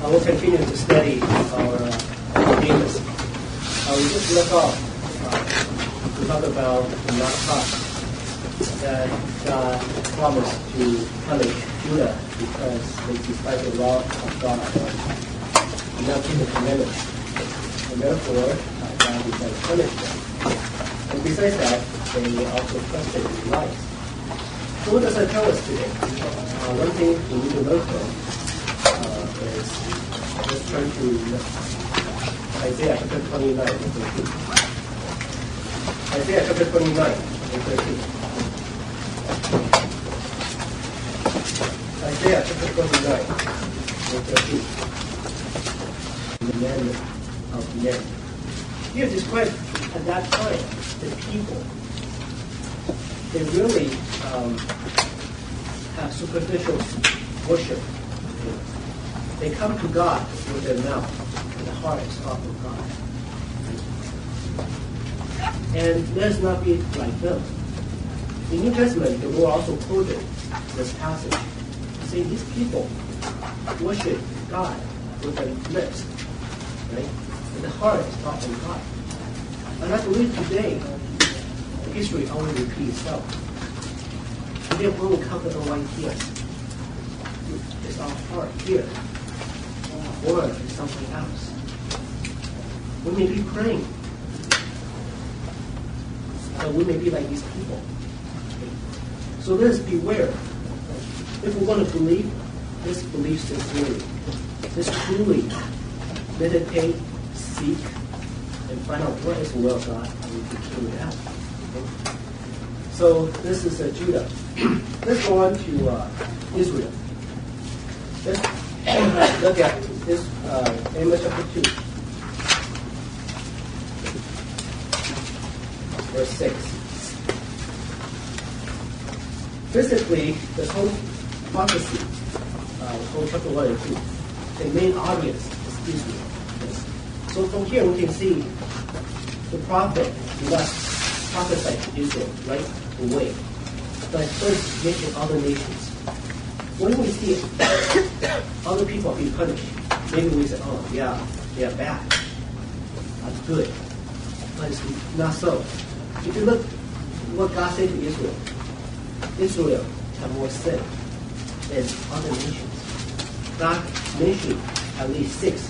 I will continue to study our Amos. We just left off to talk about the Nakah that God promised to punish Judah because they despite the law of God and not keep the commandments. And therefore, God decided to punish them. And besides that, they also trusted in lies. So what does that tell us today? One thing we need to learn from is, let's turn to Isaiah chapter 29 and 13. Isaiah chapter 29 and 13. Isaiah chapter 29 and 13. The man of men. Here described at that time the people. They really have superficial worship. They come to God with their mouth, and the heart is far from God. And let's not be like them. In the New Testament, the Lord also quoted this passage. See, these people worship God with their lips, right? And the heart is far from God. And I believe today, history only repeats itself. Today, when we come to the right here, it's our heart here, or it's something else. We may be praying, but we may be like these people. So let us beware. If we want to believe, let's believe sincerely. Let's truly meditate, seek, and find out what is the will of God, and we can carry it out. Okay? So this is Judah. Let's go on to Israel. Let's look at this Amos chapter 2, verse 6. Basically, this whole prophecy, whole chapter 1 and 2, the main audience is Israel. Yes. So from here we can see the prophet must prophesy to Israel right away, but first mention other nations. When we see other people being punished, maybe we say, oh yeah, they are bad. That's good. But it's not so. If you look what God said to Israel, Israel have more sin than other nations. God mentioned at least 6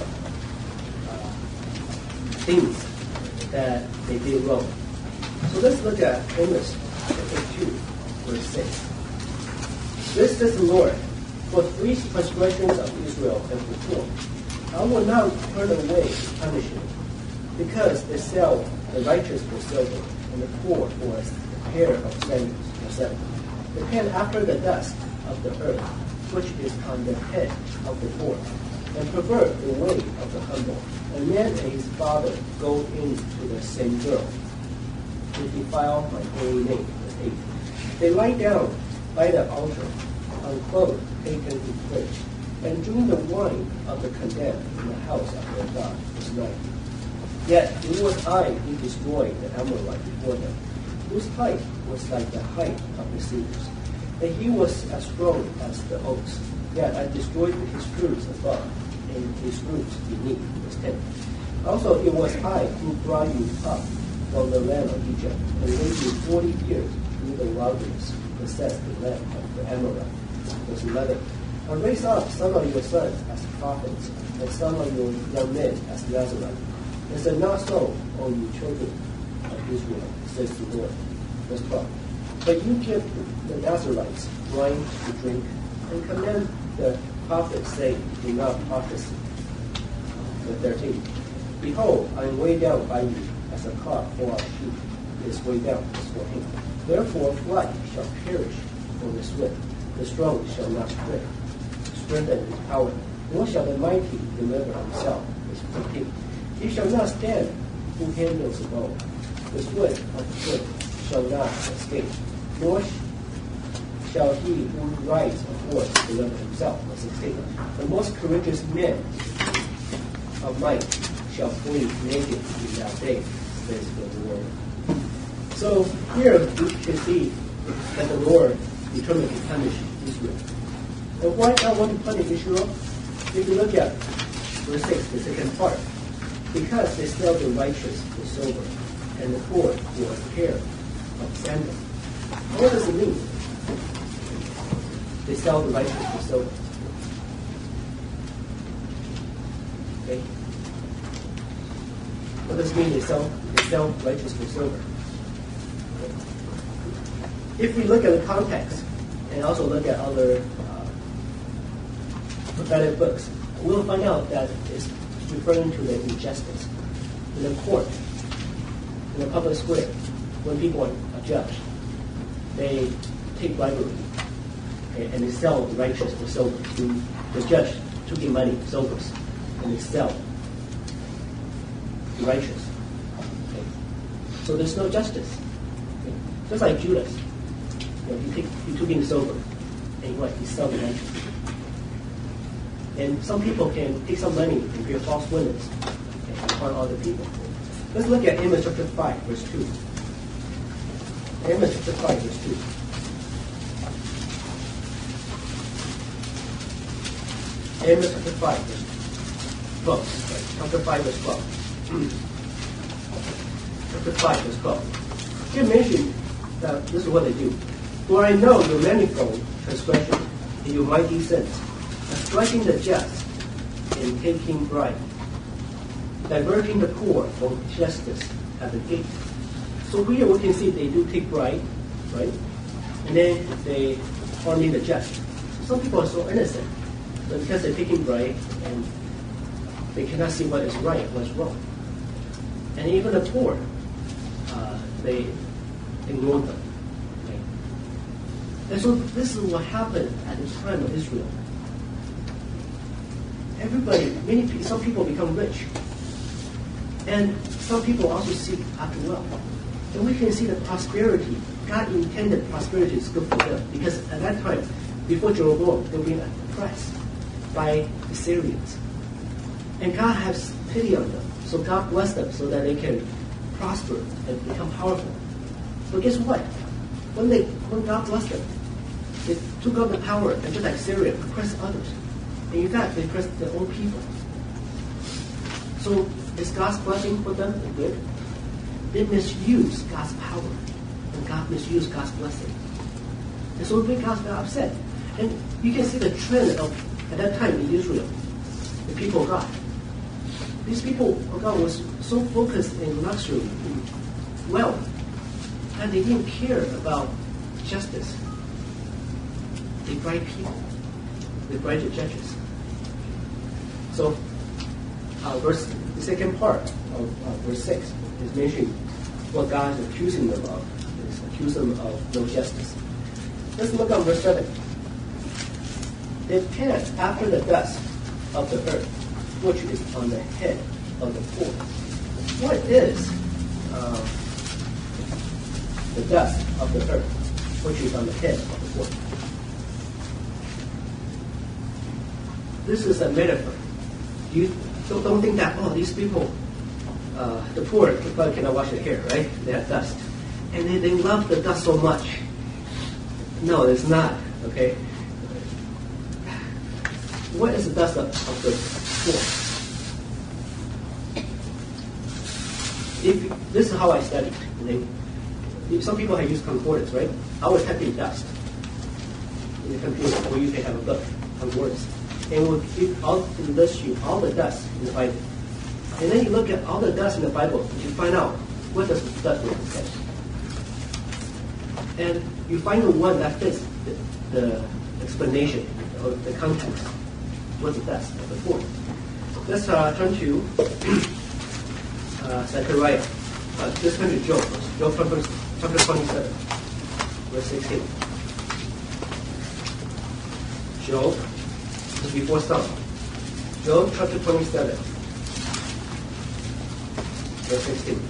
things that they did wrong. So let's look at Amos chapter 2, verse 6. This is the Lord, for 3 transgressions of Israel and for 4. I will not turn away punishment, because they sell the righteous for silver, and the poor for a pair of sandals for 7. They pan after the dust of the earth, which is on the head of the poor, and pervert the way of the humble. A man and his father go into the same girl, to defile my holy name. Verse 8. They lie down by the altar, unclothed, taken to pledge, and drink the wine of the condemned in the house of their God. Verse 9. Yet it was I who destroyed the Amorite before them, whose height was like the height of the cedars, and he was as strong as the oaks. Yet I destroyed his fruits above, and his roots beneath. Verse 10. Also it was I who brought you up from the land of Egypt, and led you 40 years through the wilderness, possessed the land of the Amorite. Verse 11. I raised up some of your sons as prophets, and some of your young men as Nazarites. Is it not so, O you children of Israel, says the Lord? Verse 12. But you give the Nazarites wine to drink, and command the prophets, saying, do not prophesy. Verse 13. Behold, I am weighed down by you, as a cart for our sheep is weighed down as for him. Therefore flight shall perish from the swift, the strong shall not strengthen his power, nor shall the mighty deliver himself. Verse 15. He shall not stand who handles the bow. The swift of the swift shall not escape, nor shall he who rides a horse deliver himself. Verse 16. The most courageous men of might shall flee naked in that day, says the Lord. So here we can see that the Lord determined to punish Israel. And why God want to punish Israel? If you look at verse 6, the second part. Because they sell the righteous for silver, and the poor for a pair of sandals. What does it mean? They sell the righteous for silver. Okay. What does it mean they sell righteous for silver? Okay. If we look at the context and also look at other prophetic books, we'll find out that it's referring to the injustice in the court, in the public square, when people are judged. They take bribery, okay, and they sell the righteous for silver. The judge took in money, silvers, and they sell the righteous. Okay. So there's no justice. Okay. Just like Judas, he took in silver, and he sell the righteous. And some people can take some money and be a false witness and harm other people. Let's look at Amos chapter 5, verse 2. Amos chapter 5, verse 2. Amos chapter 5, verse 12. Right. Chapter 5, verse 12. Chapter 5, verse 12. Here mentioned that this is what they do. For I know your manifold transgression and your mighty sins, striking the just and taking bribe, diverting the poor from justice at the gate. So here we can see they do take bribe, right? And then they harming the just. Some people are so innocent, but because they're taking bribe and they cannot see what is right, what's wrong. And even the poor, they ignore them. Right? And so this is what happened at the time of Israel. Some people become rich. And some people also seek after wealth. And we can see the prosperity. God intended prosperity is good for them. Because at that time, before Jeroboam, they were being oppressed by the Syrians. And God has pity on them. So God blessed them so that they can prosper and become powerful. But guess what? When God blessed them, they took up the power and just like Syria, oppressed others. And in fact, they oppressed their own people. So is God's blessing for them good? They misuse God's power. And God misused God's blessing. And so God got upset. And you can see the trend of, at that time in Israel, the people of God. These people of God was so focused in luxury, in wealth, and they didn't care about justice. They bribed people. They bribed the judges. So, the second part of verse 6 is mentioning what God is accusing them of. He's accusing them of no justice. Let's look at verse 7. They pant after the dust of the earth, which is on the head of the poor. What is the dust of the earth, which is on the head of the poor? This is a metaphor. You don't think that, these people, the poor probably cannot wash their hair, right? They have dust. And they love the dust so much. No, it's not, okay? What is the dust of the poor? This is how I studied. Some people have used concordance, right? I would type in dust in the computer, or you can have a book, concordance. And it will list you all the dust in the Bible. And then you look at all the dust in the Bible, and you find out what does the dust represent. And you find the one that fits the explanation or the context. What's the dust of the poor? Let's turn to Zechariah. Let's turn to Job. Job chapter 27, verse 16. Job, this is before Psalm. Job chapter 27, verse 16.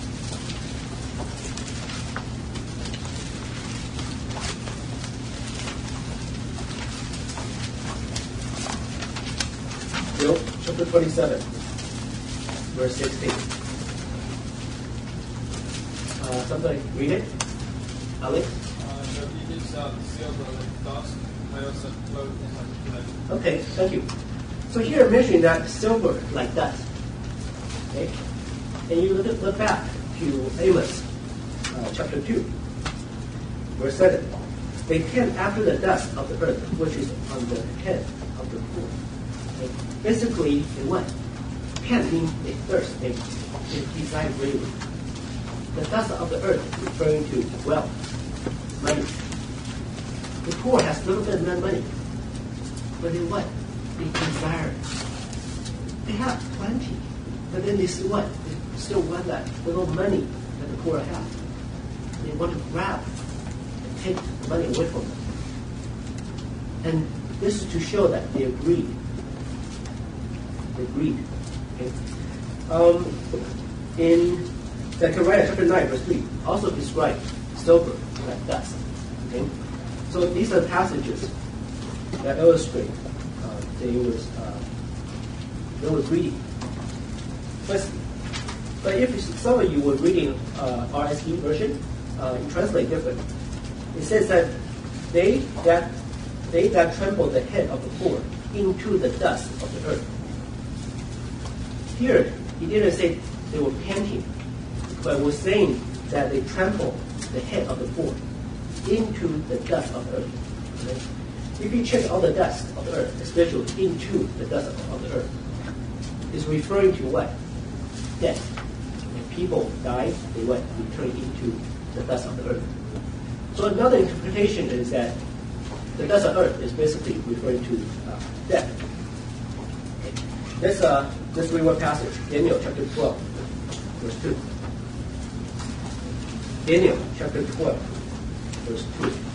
Job chapter 27, verse 16. Somebody read it? Alex? Okay, Okay, thank you. So here I'm mentioning that silver like dust. Okay? And you look back to Amos chapter 2, verse 7. They pant after the dust of the earth, which is on the head of the poor. Okay? Basically, they what? Pant means they thirst, they desire greatly. The dust of the earth referring to wealth, money. The poor has a little bit of money, but they what? They desire it. They have plenty, but then they still what? They still want that little money that the poor have. They want to grab and take the money away from them. And this is to show that they are greedy. They're greedy. Okay? In Zechariah chapter 9, verse 3, also describes silver like dust. Okay? So these are passages that illustrate they were greedy. But if some of you were reading RSV version, it translates different. It says that they that trample the head of the poor into the dust of the earth. Here, he didn't say they were panting, but was saying that they trample the head of the poor into the dust of the earth. Okay? If you check all the dust of the earth, especially into the dust of the earth, it's referring to what? Death. When people die, they what? Return into the dust of the earth. So another interpretation is that the dust of earth is basically referring to death. Okay. Let's read one passage, Daniel chapter 12, verse 2. Daniel chapter 12, verse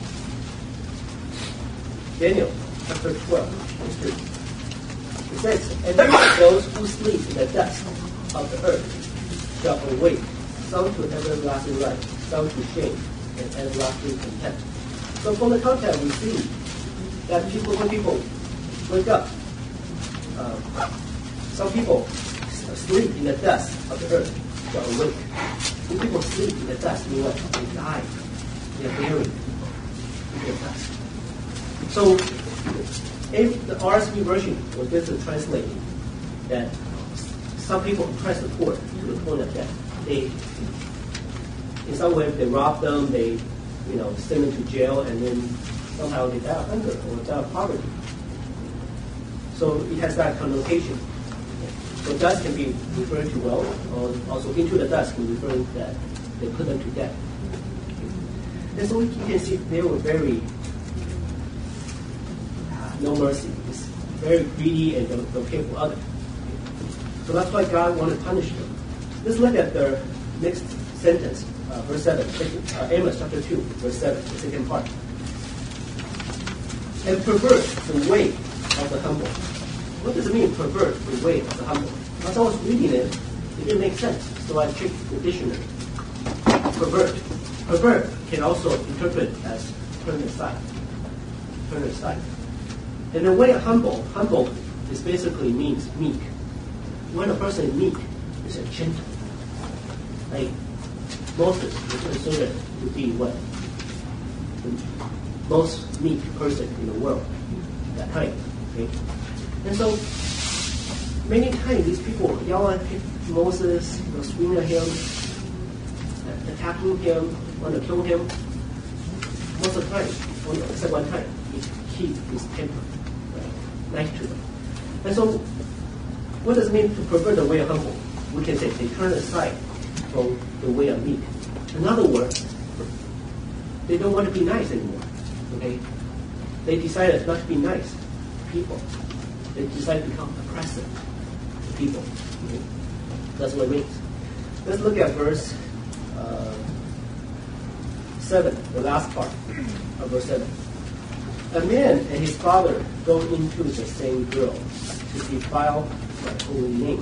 2. Daniel chapter 12, verse 2. It says, and those who sleep in the dust of the earth shall awake, some to everlasting life, some to shame and everlasting contempt. So from the context we see that when people wake up, some people sleep in the dust of the earth shall awake. When people sleep in the dust, you know what? They die. They are buried in the dust. So if the RSV version was basically translating that some people oppress the poor to the point of death. They, in some way, they rob them, they, send them to jail, and then somehow they die of hunger or die of poverty. So it has that connotation. So dust can be referring to wealth, or also into the dust can refer to that they put them to death. And so you can see they were very no mercy. It's very greedy and don't care for others. So that's why God wanted to punish them. Let's look at the next sentence, verse 7. Amos chapter 2, verse 7, the second part. And pervert the way of the humble. What does it mean, pervert the way of the humble? As I was reading it, it didn't make sense. So I checked the dictionary. Pervert. Pervert can also interpret as turn aside. Turn aside. And the way of humble is basically means meek. When a person is meek, it's a gentle. Like Moses was considered to be what? The most meek person in the world at that time. Okay? And so many times these people yell at Moses, scream at him, attacking him, want to kill him. Most of the time, except one time, he keeps his temper nice to them. And so, what does it mean to pervert the way of humble? We can say they turn aside from the way of meek. In other words, they don't want to be nice anymore. Okay? They decided not to be nice to people. They decided to become oppressive to people. Okay? That's what it means. Let's look at verse 7, the last part of verse 7. A man and his father go into the same girl to defile my holy name.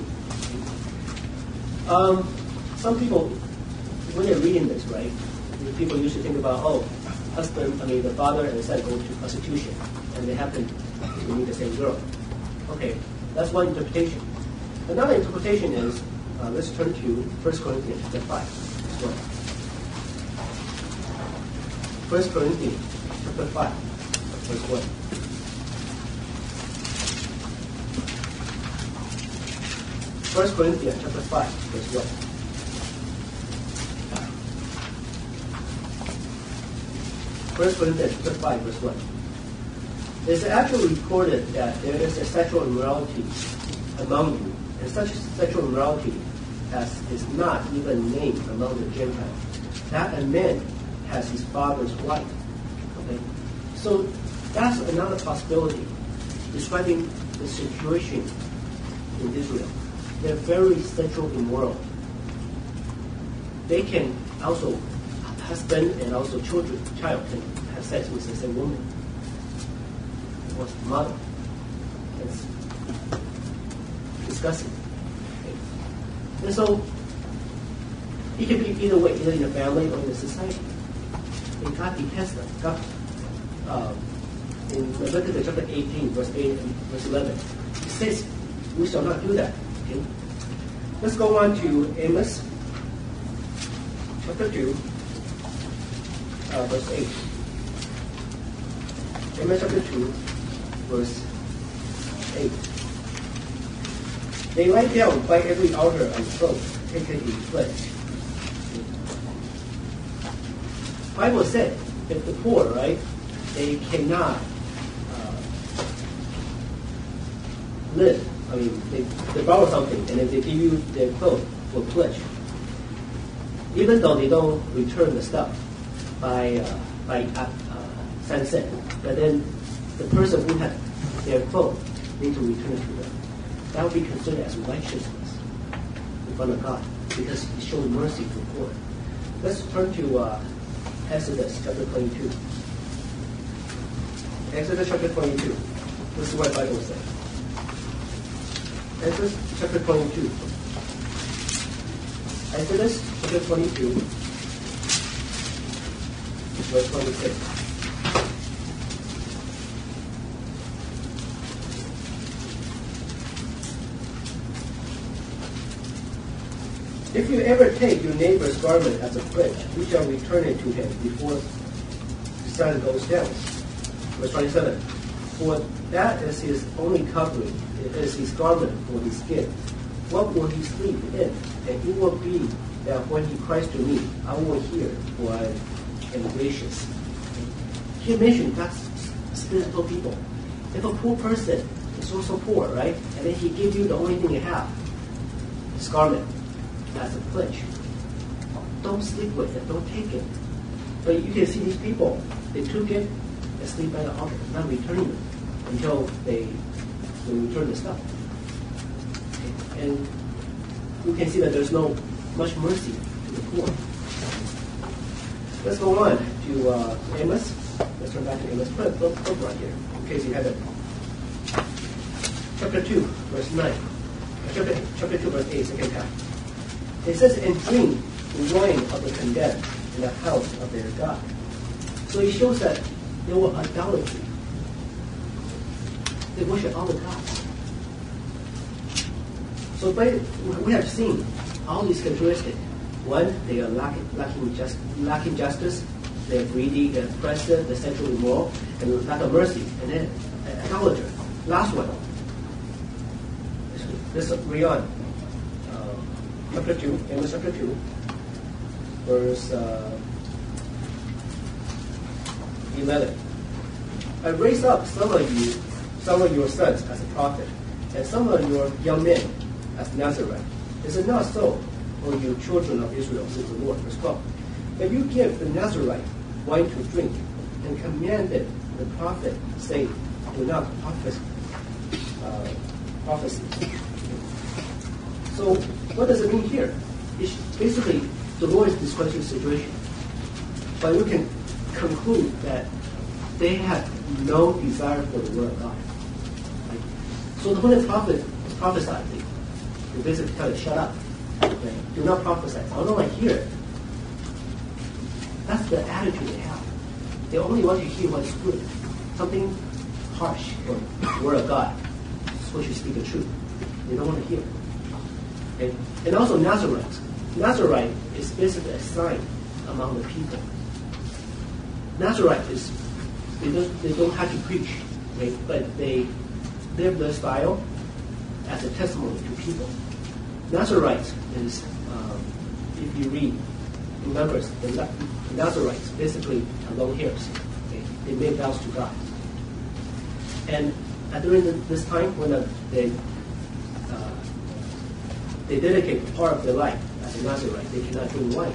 Some people, when they're reading this, right, people usually think about, the father and the son go to prostitution, and they happen to meet the same girl. Okay, that's one interpretation. Another interpretation is, let's turn to 1 Corinthians chapter 5 as well. 1 Corinthians chapter 5. Verse 1. 1 Corinthians chapter 5, verse 1. 1 Corinthians chapter 5, verse 1. It's actually recorded that there is a sexual immorality among you, and such sexual immorality as is not even named among the Gentiles. That a man has his father's wife. Okay? So that's another possibility describing the situation in Israel. They're very sexual immoral. They can also, husband and also child can have sex with the same woman. Or mother. It's disgusting. Okay. And so it can be either way, either in the family or in the society. And God detests them. God, in Leviticus chapter 18, verse 8 and verse 11, it says we shall not do that. Okay? Let's go on to Amos chapter 2, verse 8. Amos chapter 2, verse 8. They lie down by every altar and clothes taken in pledge. Bible said if the poor, right, they cannot live. I mean, they borrow something and then they give you their clothes for pledge. Even though they don't return the stuff by sunset, but then the person who had their clothes need to return it to them. That would be considered as righteousness in front of God because it shows mercy to the poor. Let's turn to Exodus chapter 22. Exodus chapter 22. This is what the Bible says. Exodus chapter 22. Exodus chapter 22, verse 26. If you ever take your neighbor's garment as a pledge, you shall return it to him before the sun goes down. Verse 27. For that is his only covering, it is his garment for his skin. What will he sleep in? And it will be that when he cries to me, I will hear, for I am gracious. He mentioned God's spiritual people. If a poor person is also poor, right? And then he gives you the only thing you have, his garment, as a pledge. Don't sleep with it, don't take it. But you can see these people, they took it and sleep by the altar, not returning it until they return the stuff. Okay. And you can see that there's no much mercy to the poor. Let's go on to Amos. Let's turn back to Amos. Put it right here, in case you have it. Chapter 2, verse 9. Chapter 2, verse 8, second half. It says, and drink the wine of the condemned in the house of their God. So it shows that they were idolatry. They worship other gods. So we have seen all these characteristics. One, they are lacking justice. They're greedy, they're oppressive, they're sexually immoral, and lack of mercy. And then idolatry. Last one. Let's read on. Chapter 2, Amos chapter 2, verse 11. I raise up some of your sons as a prophet, and some of your young men as Nazarite. Is it not so, O you children of Israel, says the Lord? Verse 12. But you give the Nazarite wine to drink, and commanded the prophet, saying, do not prophesy. So what does it mean here? It's basically, the Lord is describing the situation. But we can conclude that they had no desire for the word of God. Right? So when the prophet prophesied, they basically tell it, shut up. Okay? Do not prophesy. I don't want to hear it. That's the attitude they have. They only want to hear what's good. Something harsh from the word of God. It's what you speak the truth. They don't want to hear it. Okay? And also Nazarite. Nazarite is basically a sign among the people. Nazarite is, they don't have to preach, right? But they live their style as a testimony to people. Nazarite is, if you read in Numbers, the Nazarites basically are long hairs. Okay? They made vows to God. And during this time when they dedicate part of their life as a Nazarite, they cannot drink wine.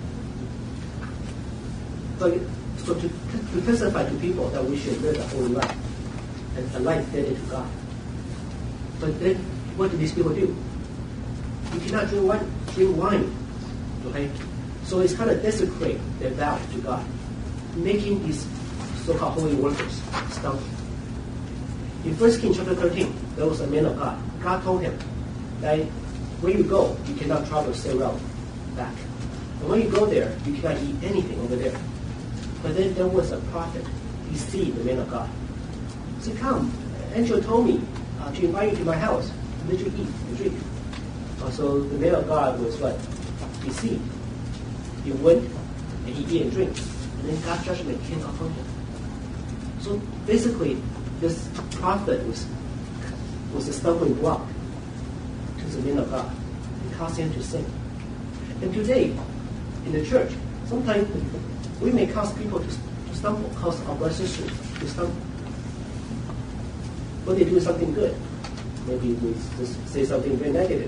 So to testify to people that we should live a holy life, and a life dedicated to God. But then, what do these people do? You cannot drink wine. Okay? So it's kind of desecrate their vow to God, making these so-called holy workers stumble. In 1 Kings chapter 13, there was a man of God. God told him that where you go, you cannot travel straight route back. And when you go there, you cannot eat anything over there. But then there was a prophet. He see the man of God. He said, come, angel told me to invite you to my house. Let you eat and drink. So the man of God was what? Deceived. He went and he ate and drank. And then God's judgment came upon him. So basically, this prophet was a stumbling block to the man of God. It caused him to sin. And today, in the church, sometimes we may cause people to stumble, cause our brothers and sisters to stumble. When they do something good, maybe we just say something very negative.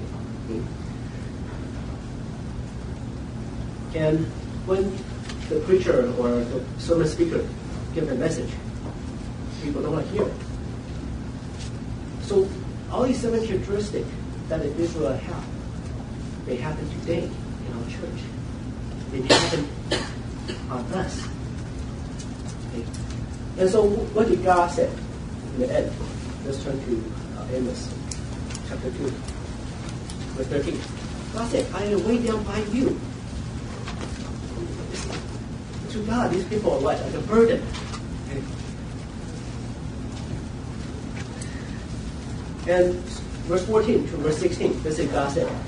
And when the preacher or the sermon speaker give a message, people don't want to hear it. So all these 7 characteristics that the Israel have, they happen today in our church. They happen on us. Okay. And so what did God say in the end? Let's turn to Amos chapter 2, verse 13. God said, I am way down by you. To God, these people are what? Like a burden. Okay. And verse 14 to verse 16, this is God said.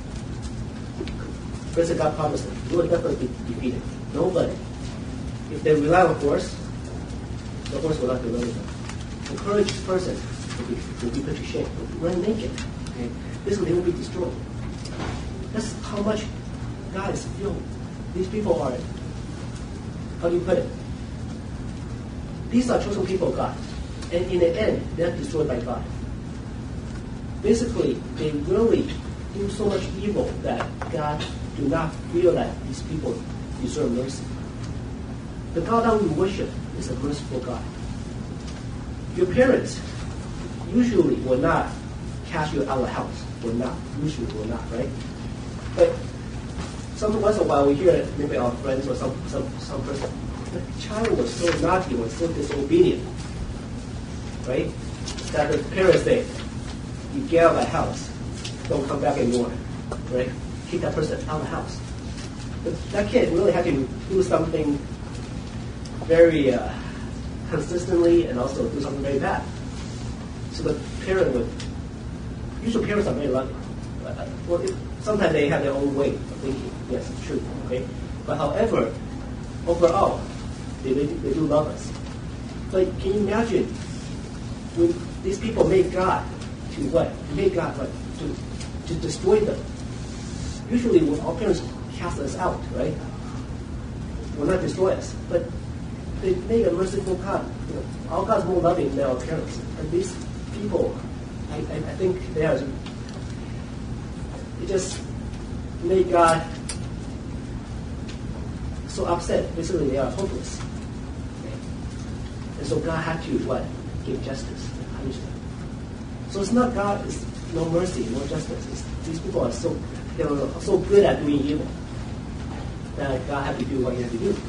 This is God promised them. You will definitely be defeated. Nobody. If they rely on horse, the horse will not deliver them. The courageous person will be put to shame, will run naked. Okay? Basically, they will be destroyed. That's how much God is filled. These people are, how do you put it? These are chosen people of God. And in the end, they're destroyed by God. Basically, they really do so much evil that God do not feel that these people deserve mercy. The God that we worship is a merciful God. Your parents usually will not cast you out of the house. Will not. Usually will not, right? But once in a while we hear maybe our friends or some person, the child was so naughty, was so disobedient, right? That the parents say, you get out of the house, don't come back anymore, right? Kick that person out of the house. But that kid really had to do something very consistently and also do something very bad. So the parent would, usually parents are very lucky. Well, sometimes they have their own way of thinking. Yes, it's true. Okay, but however, overall, they do love us. But can you imagine when these people made God to what? Made God what? To destroy them. Usually, when our parents cast us out, right? Will not destroy us, but they made a merciful God. You know, our God's more loving than our parents. And these people, I think they are. It just made God so upset. Basically, they are hopeless. Okay? And so God had to what? Give justice and punish them. So it's not God, it's no mercy, no justice. These people are so good at doing evil that God had to do what he had to do.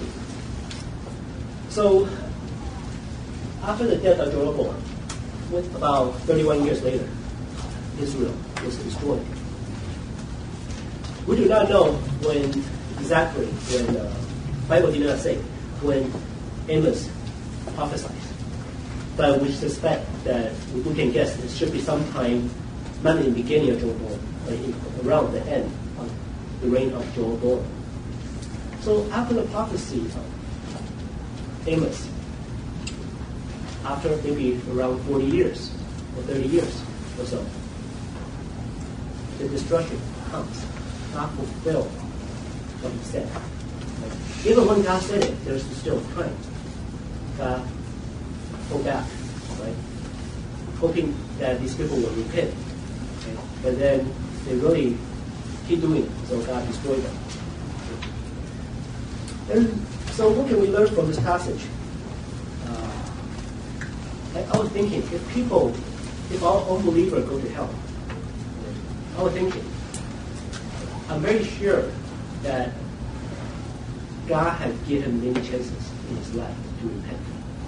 So after the death of Jeroboam, about 31 years later, Israel was destroyed. We do not know when the Bible did not say when Amos prophesied. But we suspect that we can guess it should be sometime not in the beginning of Jeroboam, but around the end of the reign of Jeroboam. So after the prophecy of Amos, after maybe around 40 years or 30 years or so, the destruction comes, God fulfill what he said. Right? Even when God said it, there's still time. God pulled back, right? Hoping that these people will repent. Okay? But then they really keep doing it, so God destroyed them. And so what can we learn from this passage? I was thinking, if all unbelievers go to hell, I was thinking, I'm very sure that God has given many chances in his life to repent.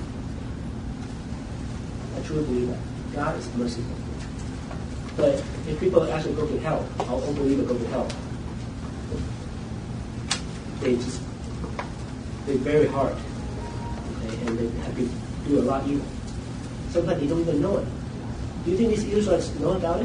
I truly believe that. God is merciful. But if people actually go to hell, or unbelievers go to hell, they're very hard. Okay? And they have to do a lot evil. Sometimes they don't even know it. Do you think these Israelites know about it?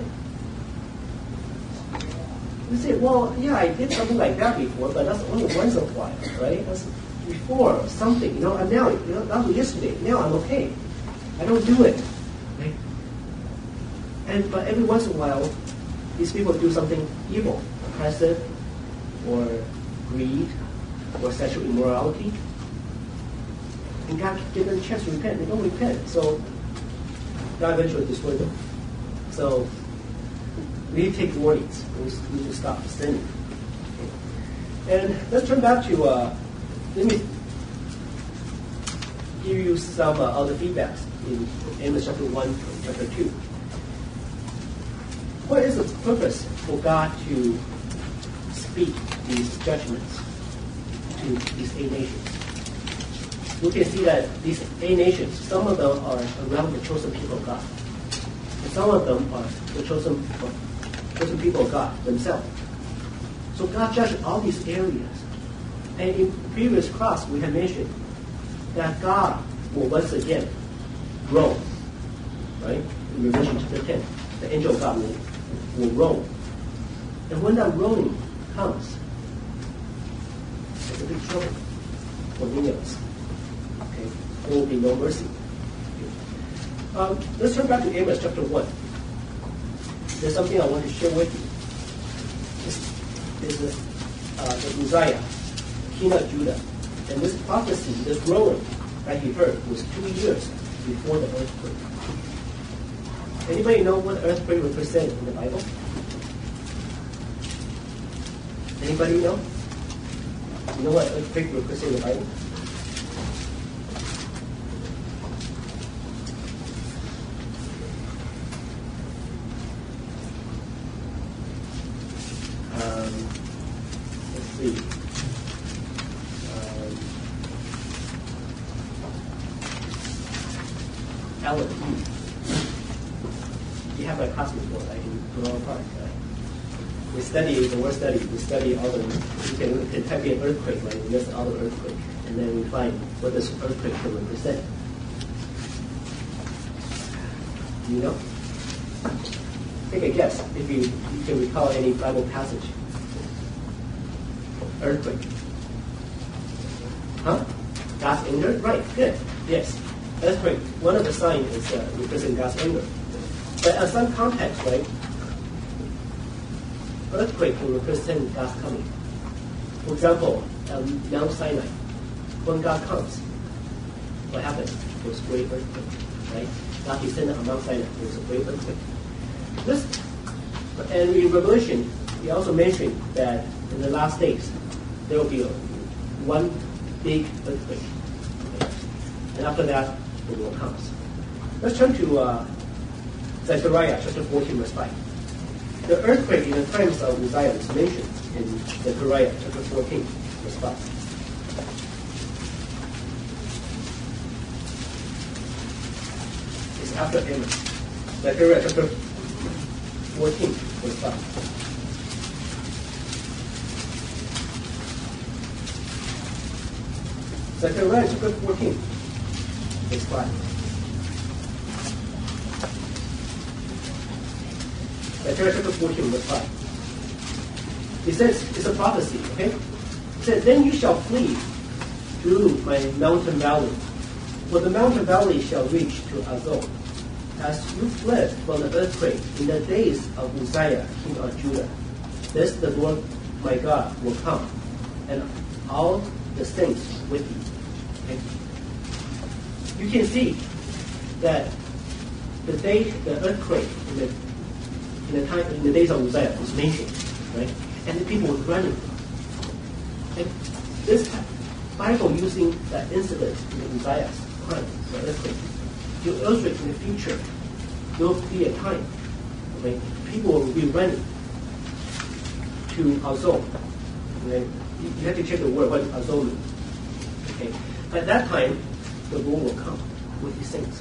You say, well, yeah, I did something like that before, but that's only once in a while, right? That's before something, and now, that was yesterday. Now I'm okay. I don't do it. Right? But every once in a while, these people do something evil, oppressive, or greed, or sexual immorality. And God gives them a chance to repent. They don't repent. So God eventually destroyed them. So we need to take warnings. We need to stop sinning. Okay. And let's turn back to, let me give you some other feedbacks in Amos chapter 1 and chapter 2. What is the purpose for God to speak these judgments to these 8 nations? We can see that these 8 nations, some of them are around the chosen people of God. And some of them are the chosen people of God themselves. So God judged all these areas. And in previous class, we have mentioned that God will once again roam, right? In Revelation chapter 10, the angel of God will roam. And when that roaming comes, there's a big trouble for many of us. Okay? There will be no mercy. Okay. Let's turn back to Amos chapter 1. There's something I want to share with you. This is the Uzziah, king of Judah. And this prophecy, this roaring that he heard was 2 years before the earthquake. Anybody know what earthquake represents in the Bible? Anybody know? You know what earthquake represents in the Bible? Let's see. Alan, you have a class before, right? In Rural Park, right? We study the word study. We study all the. We can type in earthquake, right? We list all the earthquake, and then we find what this earthquake can represent. Do you know? Take a guess if you can recall any Bible passage. Earthquake. Huh? God's anger? Right. Good. Yes. Earthquake. One of the signs is representing God's anger. But in some context, right? Earthquake will represent God's coming. For example, Mount Sinai. When God comes, what happens? There was a great earthquake, right? God descended on Mount Sinai. There was a great earthquake. And in Revelation, he also mentioned that in the last days, there will be one big earthquake. Okay? And after that, the world comes. Let's turn to Zechariah chapter 14, verse 5. The earthquake in the times of Uzziah is mentioned in Zechariah chapter 14, verse 5. It's after Amos. Zechariah chapter 14, verse 5. Zechariah chapter 14, verse 5. Zechariah chapter 14, verse 5. It says, it's a prophecy, okay? It says, then you shall flee through my mountain valley, for the mountain valley shall reach to Azor, as you fled from the earthquake in the days of Uzziah, king of Judah, this the Lord my God will come, and all the saints with you. Okay? You can see that the earthquake in the days of Uzziah was mentioned, right? And the people were running. And this Bible using that incident in Uzziah's time, the earthquake, to illustrate in the future there will be a time when people will be running to Azor. Okay? You have to check the word what Azor means. Okay? At that time, the Lord will come with his saints.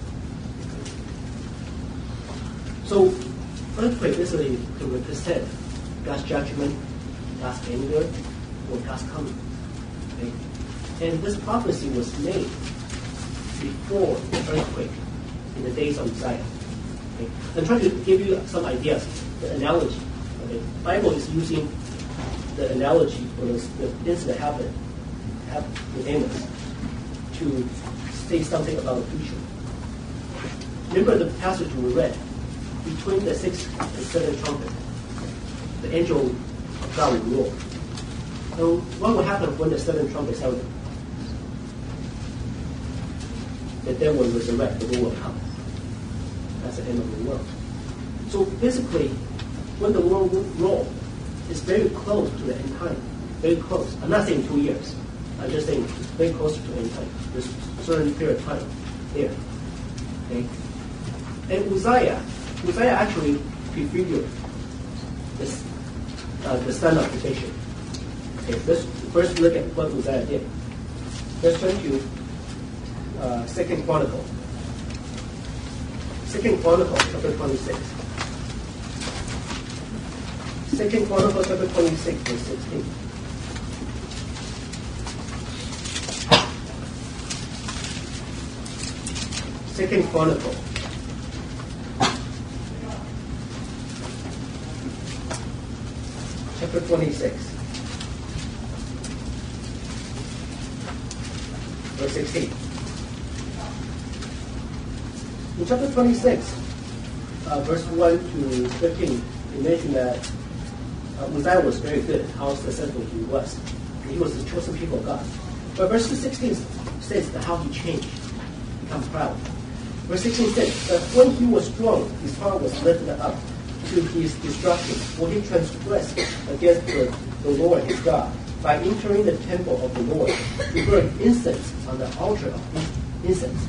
So, earthquake basically to represent God's judgment, God's anger, or God's coming. Okay? And this prophecy was made before the earthquake in the days of Uzziah. Okay? I'm trying to give you some ideas, the analogy. Okay? The Bible is using the analogy for the incident happened in Amos to say something about the future. Remember the passage we read, between the sixth and seventh trumpet, the angel of God will roar. So what will happen when the seventh trumpet sounded? The dead will resurrect, the Lord will come. That's the end of the world. So basically, when the world will roar, it's very close to the end time. Very close. I'm not saying 2 years. I'm just saying it's very close to the end time. There's a certain period of time there. Okay? And Uzziah actually prefigured the son of David. Okay, let's first look at what Uzziah did. Let's turn to 2 Chronicles. 2 Chronicles chapter 26. 2 Chronicles chapter 26 verse 16. Second Chronicle. Chapter 26. Verse 16. In chapter 26, verse 1 to 15, it mentioned that Uzziah was very good, how successful he was. He was the chosen people of God. But verse 16 says that how he changed, become proud. Verse 16 says that when he was strong, his heart was lifted up to his destruction, for he transgressed against the Lord his God by entering the temple of the Lord to burn incense on the altar of incense.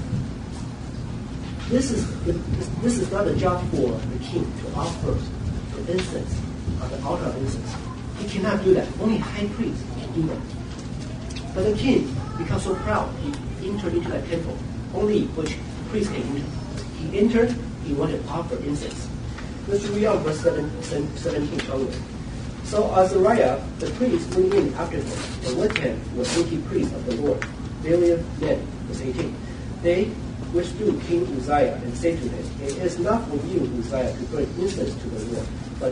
This is not a job for the king to offer the incense on the altar of incense. He cannot do that. Only high priest can do that. But the king becomes so proud, he entered into that temple, only which priest can enter. He entered, he wanted to offer incense. Let's read on verse 17 onward. So Azariah, the priest, went in after him, and with him was 80 priests of the Lord, valiant men, verse 18. They withstood King Uzziah and said to him, it is not for you, Uzziah, to burn incense to the Lord, but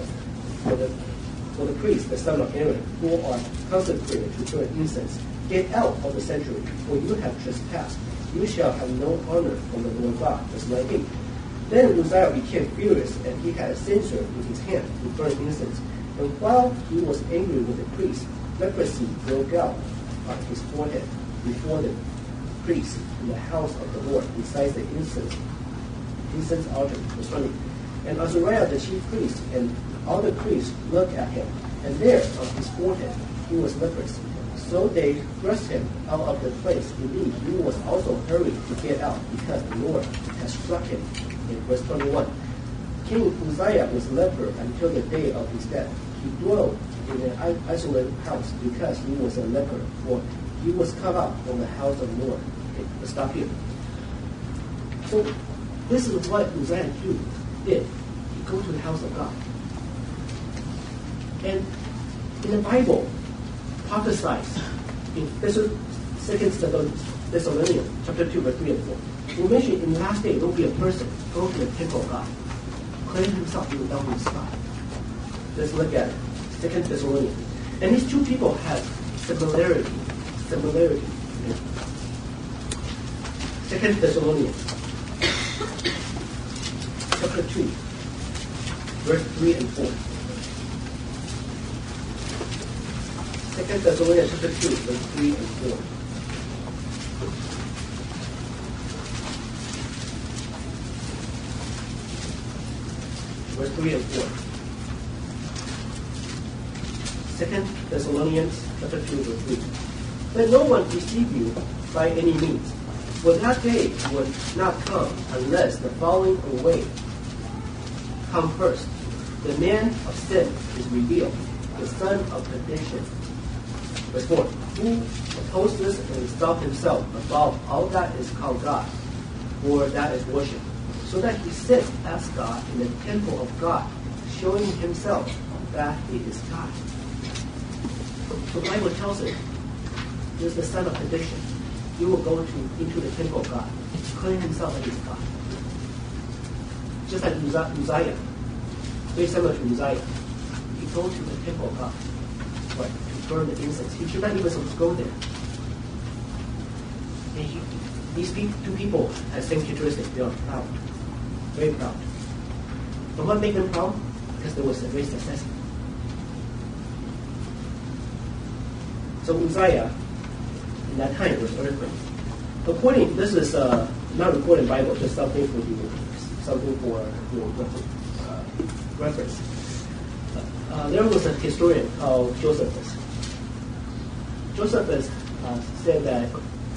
for the priests, the son of Aaron, who are consecrated to burn incense. Get out of the sanctuary, for you have trespassed. You shall have no honor from the Lord God. Verse 19. Then Uzziah became furious, and he had a censer in his hand to burn incense. And while he was angry with the priest, leprosy broke out on his forehead before the priest in the house of the Lord, beside the incense altar. Verse 20. And Azariah the chief priest and all the priests looked at him, and there on his forehead he was leprous. So they thrust him out of the place. Indeed, he was also hurried to get out, because the Lord had struck him. In verse 21, King Uzziah was leper until the day of his death. He dwelled in an isolated house because he was a leper, for he was cut off from the house of the Lord. Okay, let's stop here. So this is what Uzziah did. He go to the house of God. And in the Bible, prophesies in 2 Thessalonians chapter 2, verse 3 and 4. We mentioned in the last day there will be a person go to the temple of God, claim himself to be down in God. Let's look at it. 2 Thessalonians. And these two people have similarity. 2 Thessalonians chapter 2, verse 3 and 4. 2 Thessalonians chapter 2, verse 3 and 4. Verse 3 and 4. 2 Thessalonians chapter 2, verse 3. Let no one deceive you by any means, for that day will not come unless the falling away come first. The man of sin is revealed, the son of perdition. Verse 4. Who opposes and exalts himself above all that is called God, or that is worship, so that he sits as God in the temple of God, showing himself that he is God. So the Bible tells us, there's the son of perdition. He will go into the temple of God, declaring himself that he's God. Just like Uzziah, very similar to Uzziah. He goes to the temple of God, right, to burn the incense. He should not even supposed to go there. And these two people have same characteristics. They are proud, very proud. And what made them proud? Because they were very successful. So Uzziah, in that time, was earthquake. This is not recorded in the Bible, just something for reference. There was a historian called Josephus. Josephus said that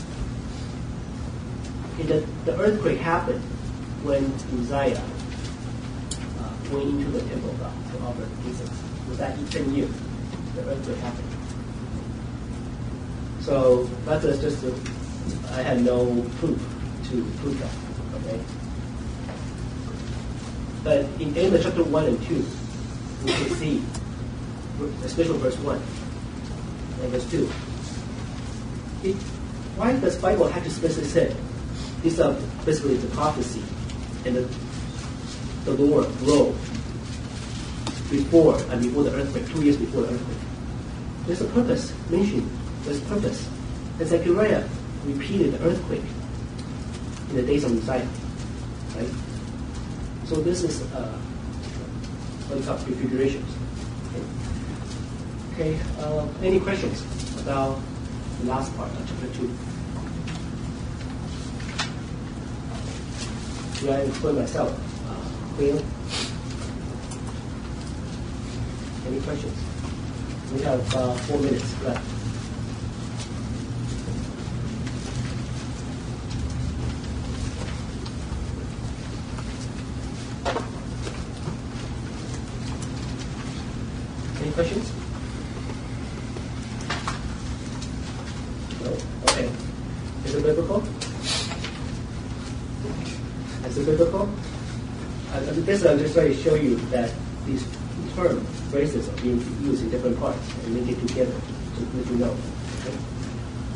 the earthquake happened when Uzziah went into the temple of God to offer incense. It was that same year the earthquake happened. So that's just I had no proof to prove that. Okay. But in Amos chapter 1 and 2, we can see, especially verse 1 and verse 2. Why does the Bible have to specifically say these are basically the prophecy and the Lord rose before the earthquake, 2 years before the earthquake? There's a purpose mentioned. There's purpose. And Zechariah repeated the earthquake in the days of Uzziah. Right? So this is what we call prefigurations. Okay. Any questions about the last part of chapter 2? Do I explain myself? Clear? Any questions? We have 4 minutes left. Any questions? No? Okay. Is it biblical? Is it biblical? This I'm just trying to show you that these terms, phrases are being used in different parts and link it together to let you know. Okay?